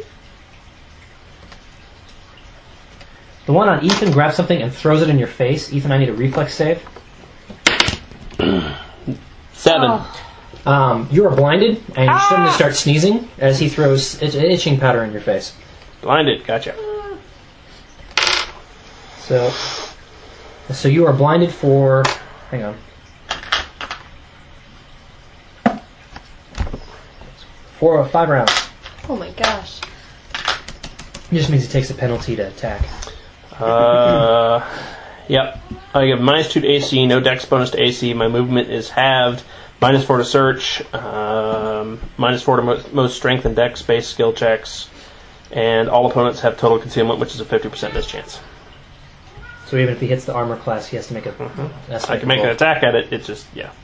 The one on Ethan grabs something and throws it in your face. Ethan, I need a reflex save. Seven. Oh. Um, you are blinded, and you suddenly start sneezing as he throws itch- itching powder in your face. Blinded. Gotcha. So, so you are blinded for. Hang on. For five rounds. Oh my gosh. just means he takes a penalty to attack. Uh, yep. I give minus two to A C, no dex bonus to A C. My movement is halved. Minus four to search. Um, minus four to mo- most strength and dex based skill checks. And all opponents have total concealment, which is a fifty percent mischance. So even if he hits the armor class, he has to make a. Mm-hmm. That's I can make an attack at it. It's just yeah.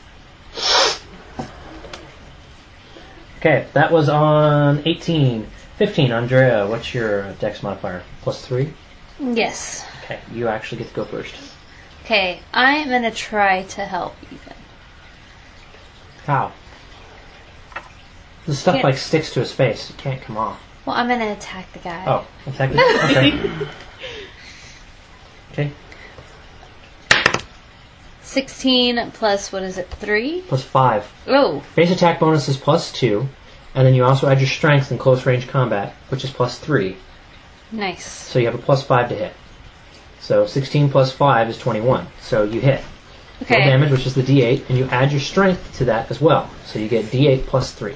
Okay, that was on eighteen. fifteen, Andrea, what's your dex modifier? Plus three? Yes. Okay, you actually get to go first. Okay, I'm gonna try to help Ethan. How? The stuff Can't- like sticks to his face. It can't come off. Well, I'm gonna attack the guy. Oh, attack it. Okay. Okay. sixteen plus, what is it, three? Plus five. Oh, Base attack bonus is plus two, and then you also add your strength in close range combat, which is plus three. nice. So you have a plus five to hit. So sixteen plus five is twenty-one. So you hit. Roll Okay. damage, which is the D eight, and you add your strength to that as well. So you get D eight plus three.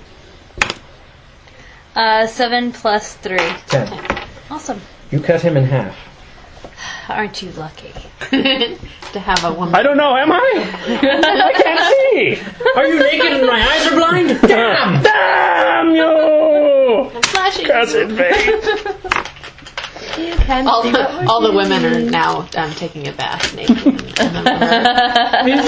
Uh, seven plus three. ten. Awesome. You cut him in half. Aren't you lucky? To have a woman. I don't know. Am I? I can't see. Are you naked and my eyes are blind? Damn! Damn you! I'm flashing. Cussed face. You can All see the, what we're all the doing. women are now um, taking a bath naked. And then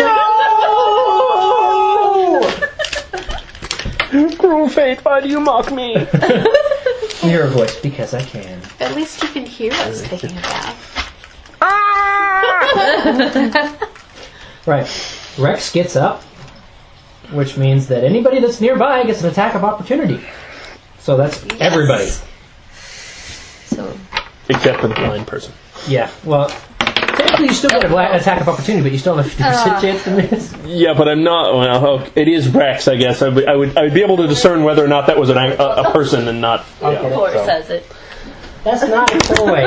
Cruel fate, why do you mock me? Hear a voice because I can. at least you can hear us taking a bath. Right. Rex gets up, which means that anybody that's nearby gets an attack of opportunity. So that's everybody. So, Except for the blind person. Yeah. Well, technically you still get an attack of opportunity, but you still have a fifty percent chance to miss. Yeah, but I'm not. Well, okay, it is Rex, I guess. I would, I would, I would be able to discern whether or not that was an, a, a person and not. Okay. Yeah, Or so. says it. That's not a toy.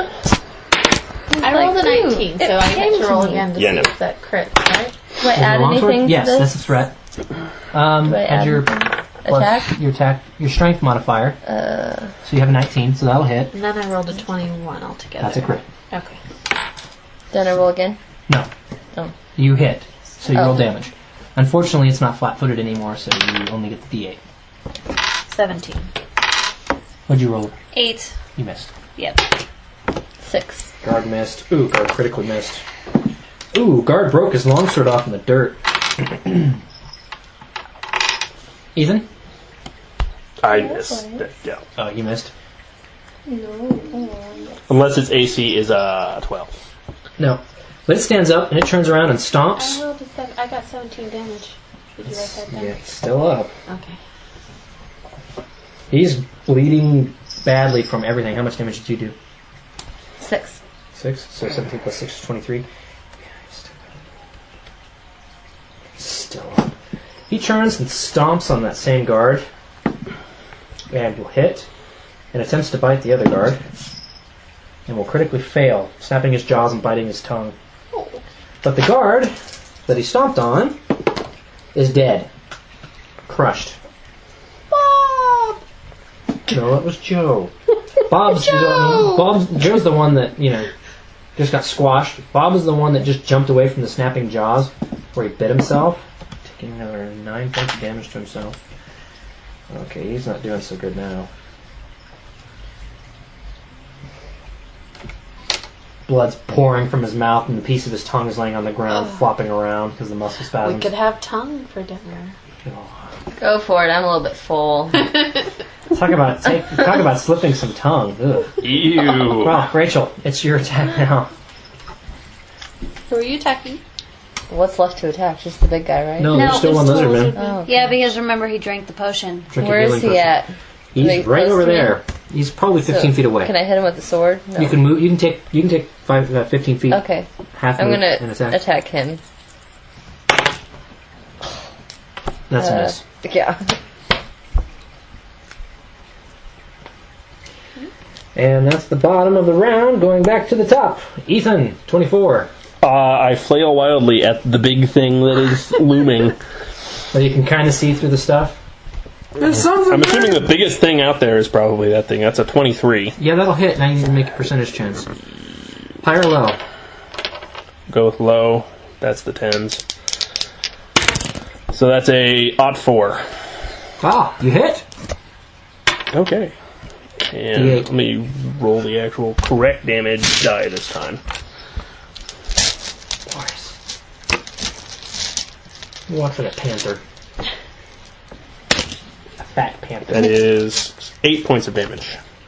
I rolled a Like, ooh, nineteen, so it I came get to roll to me. again to Yeah, see no. if that crit, right? Do I add The longsword? anything Yes, to this? that's a threat. Um, Do I add add your anything? plus Attack? your attack, your strength modifier. Uh, So you have a nineteen, so that'll hit. And then I rolled a twenty-one altogether. That's a crit. Okay. then I roll again? No. Oh. You hit, so you Oh. roll damage. Unfortunately, it's not flat-footed anymore, so you only get the D eight. seventeen. What'd you roll? Eight. You missed. Yep. Six. Guard missed. Ooh, guard critically missed. Ooh, guard broke his longsword off in the dirt. Ethan? I missed. Yeah. Oh, you missed. Unless its A C is uh, twelve. No. But it stands up and it turns around and I stomps. rolled a seven. I got seventeen damage. Did you write that down? Yeah, it's still up. Okay. He's bleeding badly from everything. How much damage did you do? Six. Six. So seventeen plus six is twenty-three. Still up. He turns and stomps on that same guard. And will hit. And attempts to bite the other guard. And will critically fail, snapping his jaws and biting his tongue. But the guard that he stomped on is dead. Crushed. Bob! No, it was Joe. Bob's the Bob's Joe's the one that, you know, just got squashed. Bob is the one that just jumped away from the snapping jaws where he bit himself, taking another nine points of damage to himself. Okay, he's not doing so good now. Blood's pouring from his mouth, and the piece of his tongue is laying on the ground, flopping around because the muscle We spasms. could have tongue for dinner. Go for it. I'm a little bit full. Talk about take, talk about slipping some tongue. Ugh. Ew. Well, Rachel, it's your attack now. Who are you attacking? What's left to attack? Just the big guy, right? No, No, there's still there's one still lizard a man. Oh. Yeah, because remember he drank the potion. Drink a Where is healing he potion. at? He's Like, right close over to me? there. He's probably So, fifteen feet away. Can I hit him with the sword? No. You can move. You can take. You can take five, uh, fifteen feet. Okay. Half I'm move gonna and attack. attack him. That's a Uh, miss. Yeah. And that's the bottom of the round. Going back to the top. Ethan, twenty-four. Uh, I flail wildly at the big thing that is looming. So you can kind of see through the stuff. There's something I'm there. assuming the biggest thing out there is probably that thing. That's a twenty-three. Yeah, that'll hit. Now you need to make a percentage chance. High or low? Go with low. That's the tens. So that's a odd four. Ah, you hit. Okay. And D eight. let me roll the actual correct damage die this time. Watch for the panther. A fat panther. That is eight points of damage.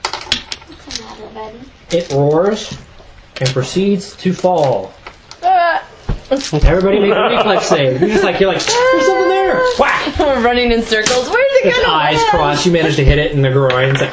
It roars and proceeds to fall. Everybody make a reflex save. You're just like, you're like, there's something there. Whack! We're running in circles. Where's it Its going? eyes cross. You manage to hit it in the groin. It's like,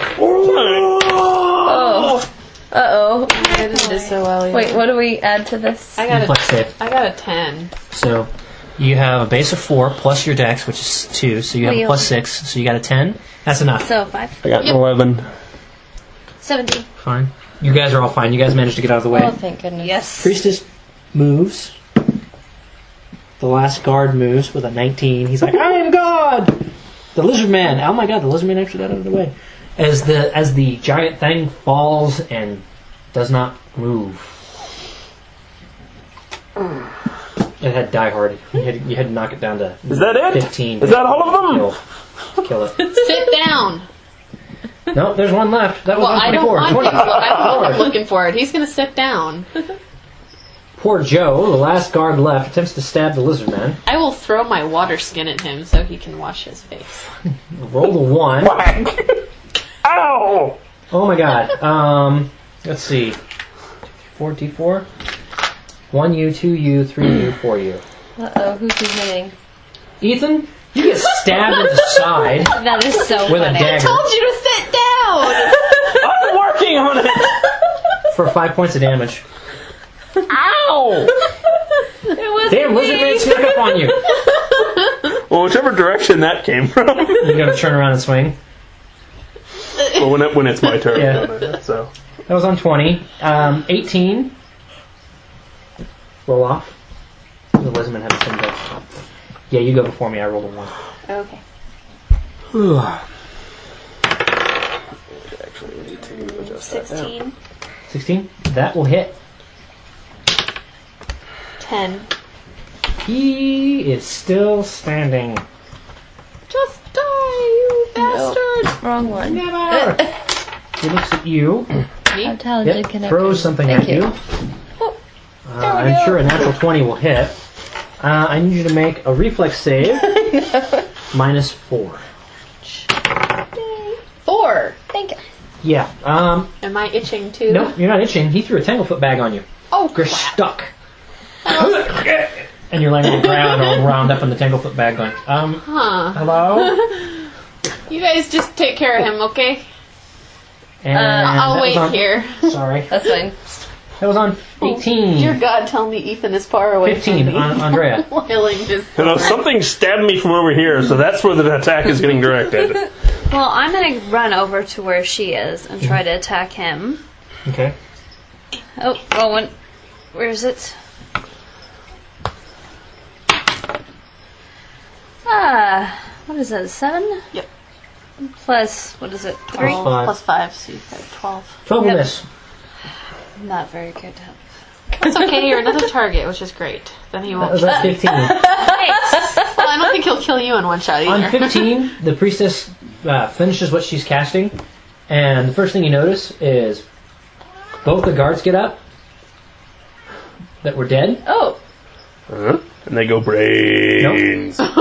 Oh. Uh oh. I didn't do so well either. Wait, what do we add to this? I got reflex a, save. I got a ten. So, you have a base of four plus your dex, which is two. So you have a plus six. So you got a ten. That's enough. So five. I got an eleven. Seventeen. Fine. You guys are all fine. You guys managed to get out of the way. Oh, thank goodness. Yes. Priestess moves. The last guard moves with a nineteen. He's like, I am God! The lizard man. Oh my god, the lizard man actually got out of the way. As the as the giant thing falls and does not move. It had die hard. You had, you had to knock it down to Is that it? fifteen. Is that all of them? Kill, kill it. Sit down. No, there's one left. That was Well, on I don't twenty-four. want him. twenty. I don't want him looking for it. He's going to sit down. Poor Joe, the last guard left, attempts to stab the lizard man. I will throw my water skin at him so he can wash his face. Roll the one. Ow! Oh my god. Um, let's see. Four D four. One U, two U, three U, four U. Uh oh, who's he hitting? Ethan, you get stabbed in the side That is so with a funny. dagger Told you to sit down. I'm working on it! for five points of damage. Ow! Damn, lizard man snuck up on you. Well, whichever direction that came from. You gotta turn around and swing. Well, when, it, when it's my turn. Yeah. So. That was on twenty. Um, eighteen. Roll off. The lizard man had a ten go. Yeah, you go before me. I rolled a one. Okay. Actually, we need to adjust that down. Sixteen. Sixteen. That will hit. Ten. He is still standing. Just die, you bastard. Wrong one. Never. He looks at you. How talented Yep, can I throws be? something Thank at you. Oh, Uh, I'm sure a natural twenty will hit. Uh, I need you to make a reflex save. Minus four. Four. Thank you. Yeah. Um, Am I itching too? no, you're not itching. He threw a tanglefoot bag on you. Oh, You're crap. stuck. And you're laying on the ground all wound up in the tanglefoot bag going, um, Huh. hello? You guys just take care of him, okay? And I'll that was wait on- here. Sorry. that's fine. That was on eighteen. Dear God, tell me Ethan is far away fifteen from me. on Andrea. Wailing just... You know, something stabbed me from over here, so that's where the attack is getting directed. Well, I'm gonna run over to where she is and try to attack him. Okay. Oh, wrong one. Where is it? Ah, what is that? Seven? Yep. Plus, what is it? Three? Plus five. Plus five, so you've got twelve. twelve will Yep. miss. Not very good. It's okay, you're another target, which is great. Then he That won't... was at fifteen. Well, I don't think he'll kill you in one shot either. On fifteen, the priestess uh, finishes what she's casting, and the first thing you notice is both the guards get up that were dead. Oh, Uh-huh. And they go brains. Like,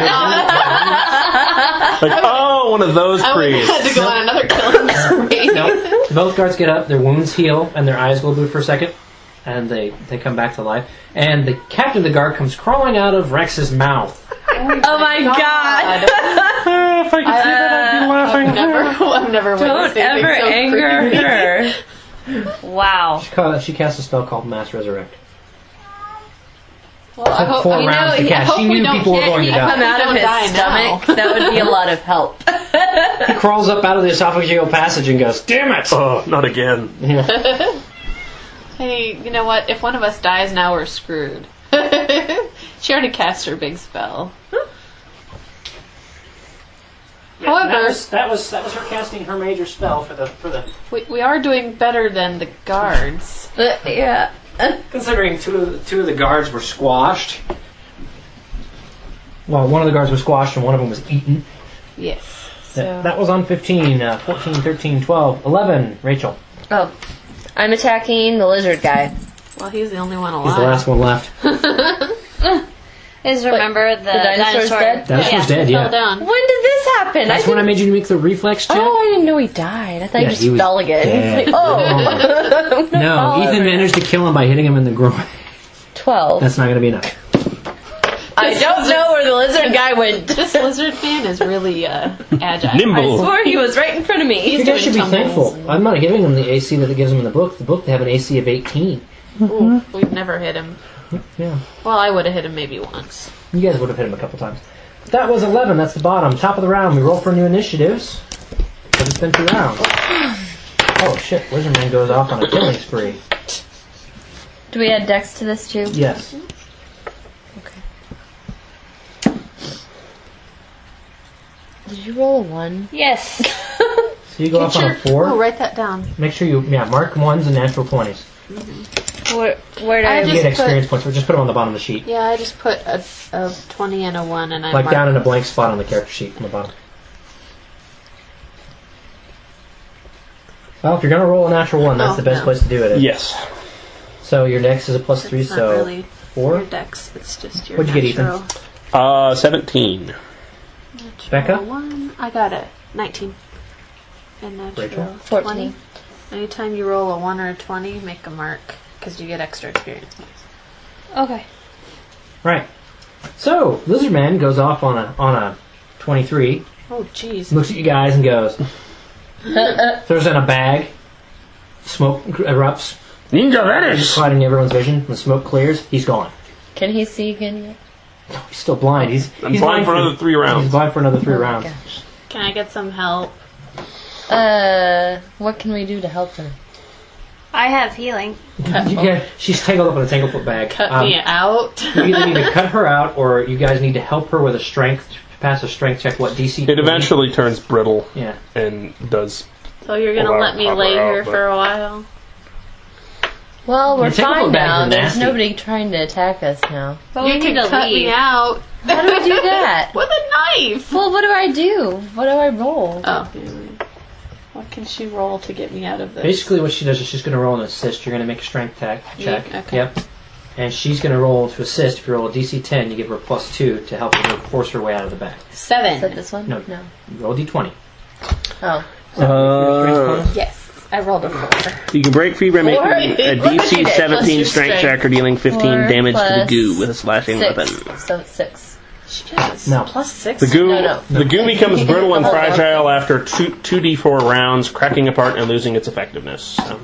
oh, one of those I would have priests. had to go on another killing spree. No, both guards get up, their wounds heal, and their eyes go blue for a second, and they, they come back to life. And the captain of the guard comes crawling out of Rex's mouth. oh my god! If I could see that, I'd be laughing. I've never, I've never Don't witnessed anything ever so anger creepy. her. Wow. She, ca- she casts a spell called Mass Resurrect. Well, I hope, Four you rounds know, to cast. I hope She we knew don't people were get- going to I hope die. Come we out don't of die his now. stomach. That would be a lot of help. He crawls up out of the esophageal passage and goes, damn it! Oh, not again. Yeah. Hey, you know what? If one of us dies now, we're screwed. She already cast her big spell. How However, was that was that was her casting her major spell for the for the. we, we are doing better than the guards. Uh, yeah. Considering two of the, two of the guards were squashed. Well, one of the guards was squashed and one of them was eaten. Yes. So That, that was on fifteen, uh, fourteen, thirteen, twelve, eleven. Rachel. Oh. I'm attacking the lizard guy. well, he's the only one alive. He's the last one left. Is remember the, the dinosaur's dinosaur? dead? Dinosaur's yeah. dead, Fell yeah. down. When did this happen? That's I when I didn't- made you make the reflex check. Oh, I didn't know he died. I thought Yeah, he just he was fell again. dead. It's like, oh. No, Fall Ethan over. managed to kill him by hitting him in the groin. Twelve. That's not going to be enough. I don't know where the lizard guy went. This lizard man is really uh, agile. I Nimble. swore he was right in front of me. You guys should be tumbles thankful. and- I'm not giving him the A C that it gives him in the book. The book, they have an A C of eighteen. Ooh, we've never hit him. Yeah. Well, I would have hit him maybe once. You guys would have hit him a couple times. That was eleven. That's the bottom. Top of the round. We roll for new initiatives. But it's been two rounds. Oh, shit. Lizard Man goes off on a killing spree. Do we add dex to this too? Yes. Did you roll a one? Yes. So you go off on a Oh, four. write that down. Make sure you, yeah, mark ones and natural twenties. Where, where did I I, You just get put- experience points. Or just put them on the bottom of the sheet. Yeah, I just put a, a twenty and a one, and I Like marked- down in a blank spot on the character sheet on the bottom. Well, if you're going to roll a natural one, that's Oh, the best no. place to do it. Yes. So your dex is a plus three, It's not so really four. your dex. It's just your What'd you get, Ethan? natural. Uh, seventeen. Natural Becca? One. I got it. Nineteen. And natural Rachel? fourteen. twenty. Anytime you roll a one or a twenty, make a mark because you get extra experience points. Okay. Right. So Lizard Man goes off on a on a twenty-three. Oh, jeez. Looks at you guys and goes. Throws in a bag. Smoke erupts, Ninja Vanish! clouding everyone's vision. When the smoke clears, he's gone. Can he see again yet? He's still blind. He's I'm he's blind for another three rounds. He's blind for another three Oh my rounds. gosh. Can I get some help? Uh, what can we do to help her? I have healing. You get, she's tangled up in a tanglefoot bag. Cut Um, me out. You either need to cut her out, or you guys need to help her with a strength, pass a strength check. What D C? It eventually turns brittle Yeah. and does. So you're gonna Well, let me I'll lay cover here out, but- for a while? Well, we're Your tanglefoot fine bags now. are There's nasty. nobody trying to attack us now. But you we can need to cut leave. me out How do we do that? with a knife. Well, what do I do? What do I roll? Oh. What can she roll to get me out of this? Basically, what she does is she's going to roll an assist. You're going to make a strength tag check. Me? Okay. Yep. And she's going to roll to assist. If you roll a D C ten, you give her plus two to help her force her way out of the bag. Is Seven. that this one? No. No. You roll D twenty. Oh. Uh, Yes. I rolled a four. you can break free by making Four? a Look D at C it, plus seventeen your strength strength. check or dealing fifteen Four damage to the plus goo with a slashing Six. weapon. So it's six. Yes. No. Plus six. The goo, No, no. the goo becomes brittle and Hold on. fragile after two two d four rounds, cracking apart and losing its effectiveness. So,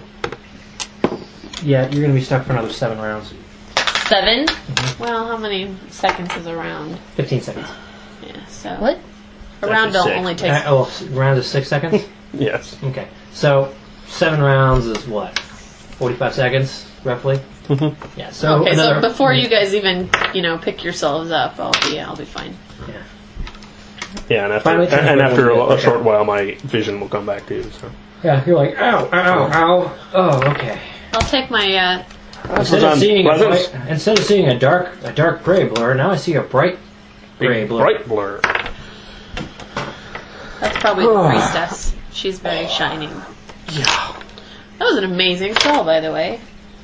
Yeah, you're going to be stuck for another seven rounds. Seven? Well, how many seconds is a round? Fifteen seconds. Yeah. So What? a round don't Six. only Uh, takes. oh, s- round is six seconds. yes. Okay. So seven rounds is what? Forty-five seconds, roughly. Mm-hmm. Yeah. So Okay, another, so before you guys even, you know, pick yourselves up, I'll be, I'll be fine. Yeah. Yeah, and after Finally, and, and after a, a okay. short while, my vision will come back too. So. Yeah. You're like, ow, ow, ow. Oh, okay. I'll take my. Uh, Instead on of seeing a Pleasance? bright, instead of seeing a dark a dark gray blur, now I see a bright gray Big blur. bright blur. that's probably the priestess. She's very shining. Yeah. That was an amazing spell, by the way.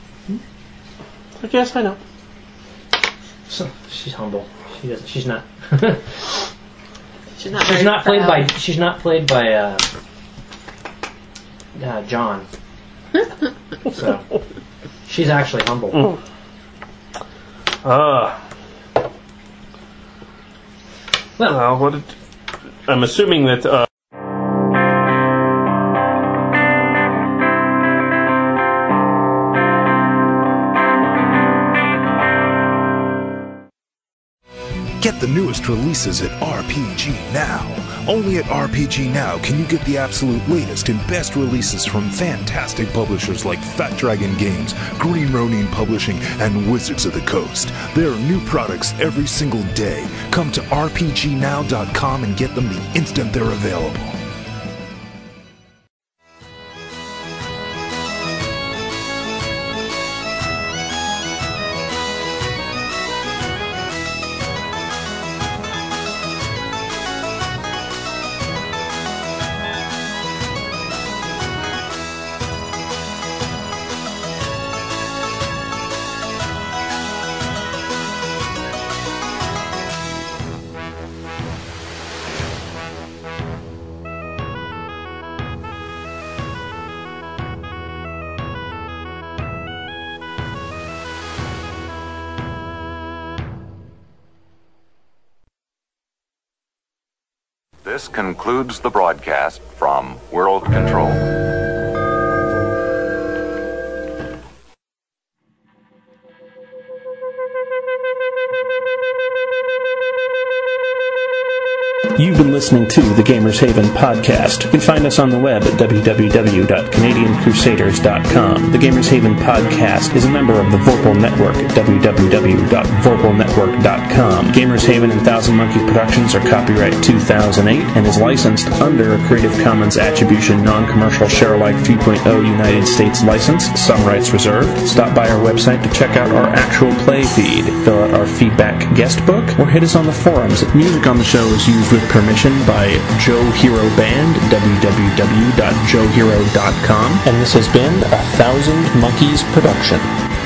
I guess I know. So, she's humble. She doesn't. She's not. She's not. Very she's not played by. proud. She's not played by. Uh, uh, John. So she's actually humble. Ah. Well, Well, what? Did, I'm assuming that. Uh, Get the newest releases at R P G Now. Only at R P G Now can you get the absolute latest and best releases from fantastic publishers like Fat Dragon Games, Green Ronin Publishing, and Wizards of the Coast. There are new products every single day. Come to R P G now dot com and get them the instant they're available. This concludes the broadcast from World Control. You've been listening to the Gamers Haven podcast. You can find us on the web at w w w dot canadian crusaders dot com. The Gamers Haven podcast is a member of the Vorpal Network at w w w dot vorpal network dot com. Gamers Haven and Thousand Monkeys Productions are copyright two thousand eight and is licensed under a Creative Commons Attribution Non-Commercial Sharealike three point oh United States license, some rights reserved. Stop by our website to check out our actual play feed, fill out our feedback guest book, or hit us on the forums. Music on the show is used with permission by Joe Hero Band, w w w dot joe hero dot com, and this has been a Thousand Monkeys production.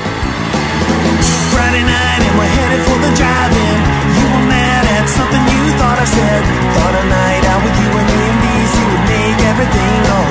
Friday night and we're headed for the drive-in. You were mad at something you thought I said. Thought a night out with you and me and B C would make everything alright.